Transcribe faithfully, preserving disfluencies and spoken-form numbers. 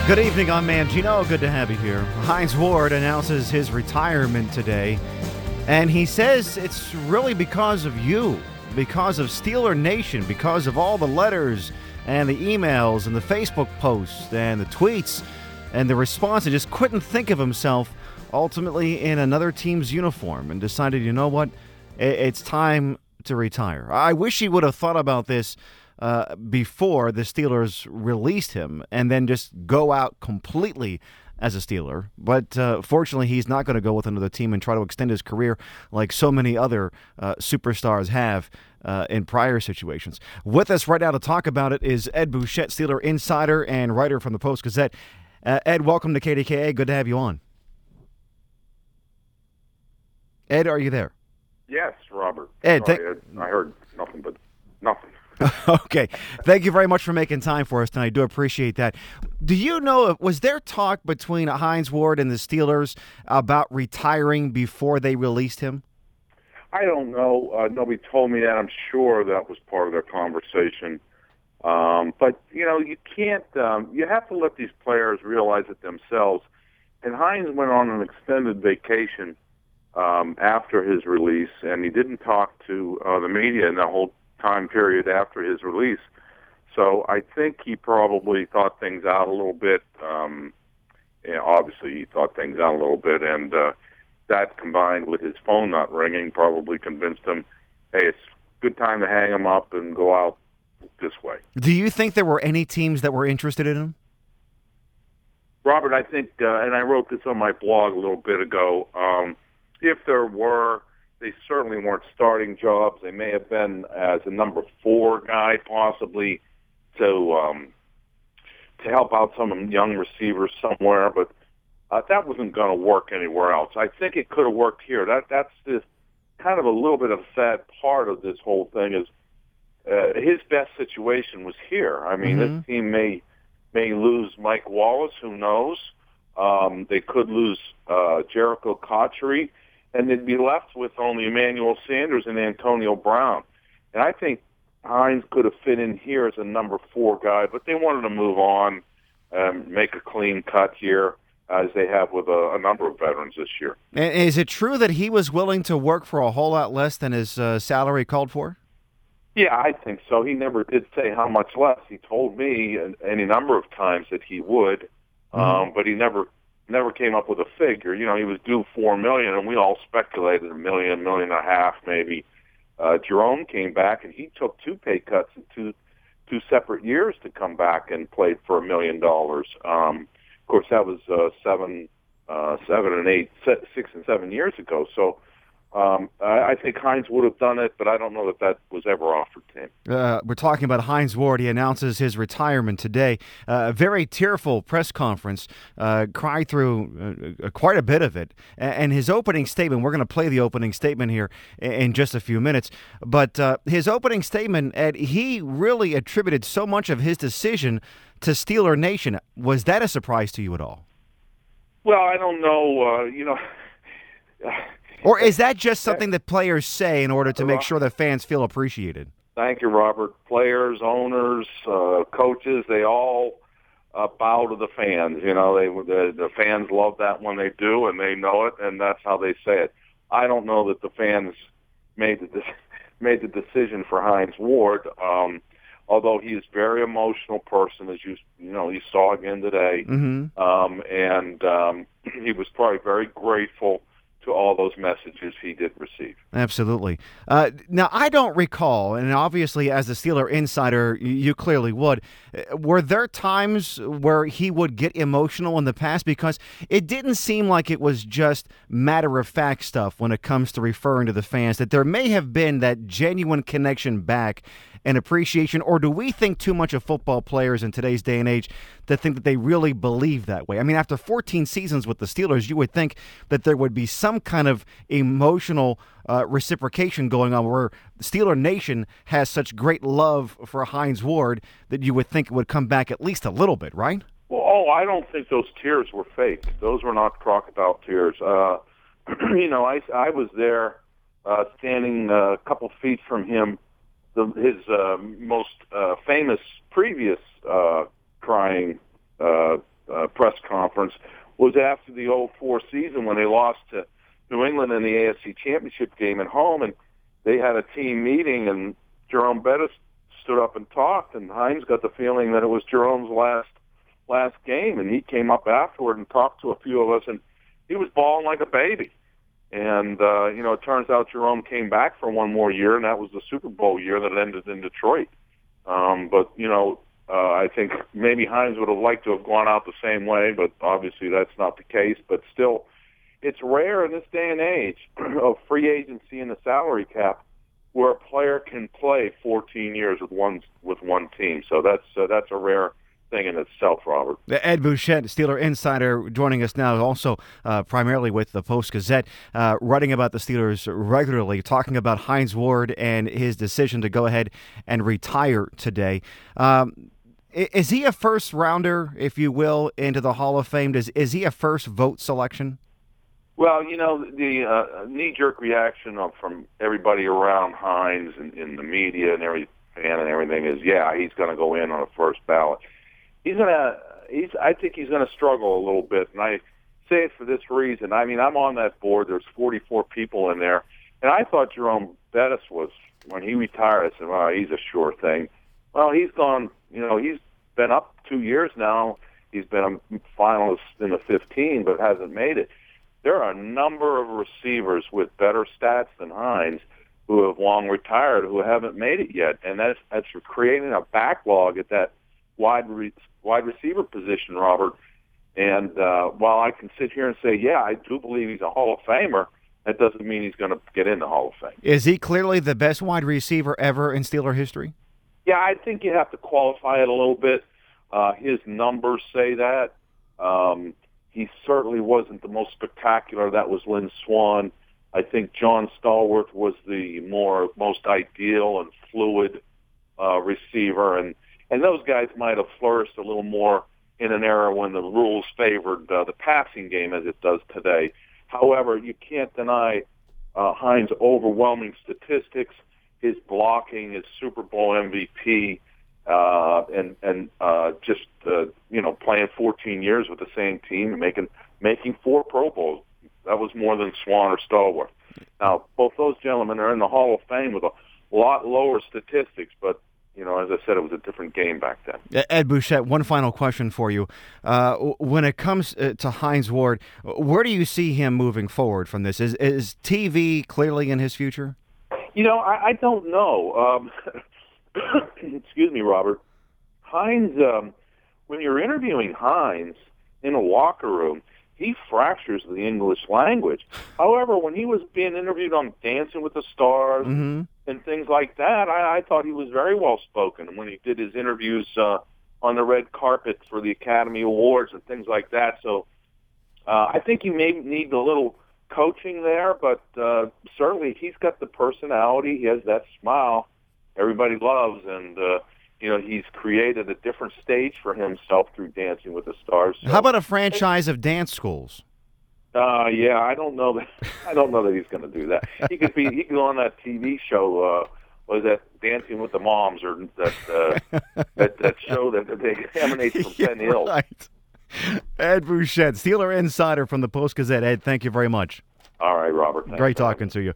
Good evening, I'm Mangino. Good to have you here. Hines Ward announces his retirement today, and he says it's really because of you, because of Steeler Nation, because of all the letters and the emails and the Facebook posts and the tweets and the response, and just couldn't think of himself ultimately in another team's uniform and decided, you know what, it's time to retire. I wish he would have thought about this Uh, before the Steelers released him and then just go out completely as a Steeler. But uh, fortunately, he's not going to go with another team and try to extend his career like so many other uh, superstars have uh, in prior situations. With us right now to talk about it is Ed Bouchette, Steeler insider and writer from the Post-Gazette. Uh, Ed, welcome to K D K A. Good to have you on. Ed, are you there? Yes, Robert. Ed, Sorry, th- Ed, I heard nothing but nothing. Okay. Thank you very much for making time for us tonight. I do appreciate that. Do you know, was there talk between Hines Ward and the Steelers about retiring before they released him? I don't know. Uh, nobody told me that. I'm sure that was part of their conversation. Um, but, you know, you can't, um, you have to let these players realize it themselves. And Hines went on an extended vacation um, after his release, and he didn't talk to uh, the media in the whole time period after his release. So I think he probably thought things out a little bit. Um, and obviously, he thought things out a little bit, and uh, that combined with his phone not ringing probably convinced him, hey, it's a good time to hang him up and go out this way. Do you think there were any teams that were interested in him? Robert, I think, uh, and I wrote this on my blog a little bit ago, um, if there were, they certainly weren't starting jobs. They may have been as a number four guy, possibly to um, to help out some young receivers somewhere, but uh, that wasn't going to work anywhere else. I think it could have worked here. That that's the kind of a little bit of a sad part of this whole thing is uh, his best situation was here. I mean, Mm-hmm. this team may may lose Mike Wallace. Who knows? Um, they could lose uh, Jericho Cotchery, and they'd be left with only Emmanuel Sanders and Antonio Brown. And I think Hines could have fit in here as a number four guy, but they wanted to move on and make a clean cut here, as they have with a, a number of veterans this year. And is it true that he was willing to work for a whole lot less than his uh, salary called for? Yeah, I think so. He never did say how much less. He told me any number of times that he would, mm-hmm. um, but he never never came up with a figure. You know, he was due four million, and we all speculated a million, million and a half, maybe. Uh, Jerome came back, and he took two pay cuts in two two separate years to come back and played for a million dollars. Um, of course, that was uh, seven, uh, seven and eight, six and seven years ago. So. Um, I, I think Hines would have done it, but I don't know that that was ever offered to him. Uh, we're talking about Hines Ward. He announces his retirement today. Uh, a very tearful press conference. Uh, cried through uh, quite a bit of it. And his opening statement, we're going to play the opening statement here in just a few minutes. But uh, his opening statement, Ed, he really attributed so much of his decision to Steeler Nation. Was that a surprise to you at all? Well, I don't know. Uh, you know... Or is that just something that players say in order to make sure that fans feel appreciated? Thank you, Robert. Players, owners, uh, coaches, they all uh, bow to the fans. You know, they the, the fans love that when they do, and they know it, and that's how they say it. I don't know that the fans made the made the decision for Hines Ward, um, although he is a very emotional person, as you you know you saw again today, mm-hmm. um, and um, he was probably very grateful to all those messages he did receive. Absolutely. Uh, now, I don't recall, and obviously as a Steeler insider, you clearly would, were there times where he would get emotional in the past? Because it didn't seem like it was just matter-of-fact stuff when it comes to referring to the fans, that there may have been that genuine connection back and appreciation, or do we think too much of football players in today's day and age to think that they really believe that way? I mean, after fourteen seasons with the Steelers, you would think that there would be some kind of emotional uh, reciprocation going on where Steeler Nation has such great love for Hines Ward that you would think it would come back at least a little bit, right? Well, oh, I don't think those tears were fake. Those were not crocodile tears. Uh, you know, I, I was there uh, standing a couple feet from him. The, his uh, most uh, famous previous uh, crying uh, uh, conference was after the oh four season when they lost to New England in the A F C Championship game at home, and they had a team meeting, and Jerome Bettis stood up and talked, and Hines got the feeling that it was Jerome's last last game, and he came up afterward and talked to a few of us, and he was bawling like a baby. And, uh, you know, it turns out Jerome came back for one more year, and that was the Super Bowl year that ended in Detroit. Um, but, you know, uh, I think maybe Hines would have liked to have gone out the same way, but obviously that's not the case. But still, it's rare in this day and age of free agency and the salary cap where a player can play fourteen years with one with one team. So that's uh, that's a rare thing in itself, Robert. Ed Bouchette, Steeler insider, joining us now, also uh, primarily with the Post-Gazette, uh, writing about the Steelers regularly, talking about Hines Ward and his decision to go ahead and retire today. Um, is he a first-rounder, if you will, into the Hall of Fame? Is, is he a first-vote selection? Well, you know, the uh, knee-jerk reaction of, from everybody around Hines and in the media and every fan and everything is, yeah, he's going to go in on a first ballot. He's gonna. He's. I think he's gonna struggle a little bit, and I say it for this reason. I mean, I'm on that board. There's forty-four people in there, and I thought Jerome Bettis was, when he retired, I said, "Well, he's a sure thing." Well, he's gone. You know, he's been up two years now. He's been a finalist in the fifteen, but hasn't made it. There are a number of receivers with better stats than Hines who have long retired who haven't made it yet, and that's that's creating a backlog at that wide re- wide receiver position, Robert. And uh, while I can sit here and say, yeah, I do believe he's a Hall of Famer, that doesn't mean he's going to get in the Hall of Fame. Is he clearly the best wide receiver ever in Steeler history? Yeah, I think you have to qualify it a little bit. Uh, his numbers say that. Um, he certainly wasn't the most spectacular. That was Lynn Swann. I think John Stallworth was the more most ideal and fluid uh, receiver, and And those guys might have flourished a little more in an era when the rules favored uh, the passing game as it does today. However, you can't deny uh, Hines' overwhelming statistics, his blocking, his Super Bowl M V P, uh, and and uh, just uh, you know playing fourteen years with the same team and making making four Pro Bowls. That was more than Swann or Stallworth. Now, both those gentlemen are in the Hall of Fame with a lot lower statistics, but you know, as I said, it was a different game back then. Ed Bouchette, one final question for you. Uh, when it comes uh, to Hines Ward, where do you see him moving forward from this? Is is T V clearly in his future? You know, I, I don't know. Um, excuse me, Robert. Hines, um, when you're interviewing Hines in a locker room, he fractures the English language. However, when he was being interviewed on Dancing with the Stars mm-hmm. and things like that, I, I thought he was very well spoken. When he did his interviews uh, on the red carpet for the Academy Awards and things like that, so uh, I think he may need a little coaching there, but uh, certainly he's got the personality. He has that smile everybody loves, and uh, you know, he's created a different stage for himself through Dancing with the Stars. So, how about a franchise of dance schools? Uh, yeah, I don't know that. I don't know that he's going to do that. He could be. He could go on that T V show. Uh, was that Dancing with the Moms, or that uh, that, that show that, that they emanates from yeah, Penn Hill? Right. Ed Bouchette, Steeler insider from the Post-Gazette. Ed, thank you very much. All right, Robert. Great talking to you.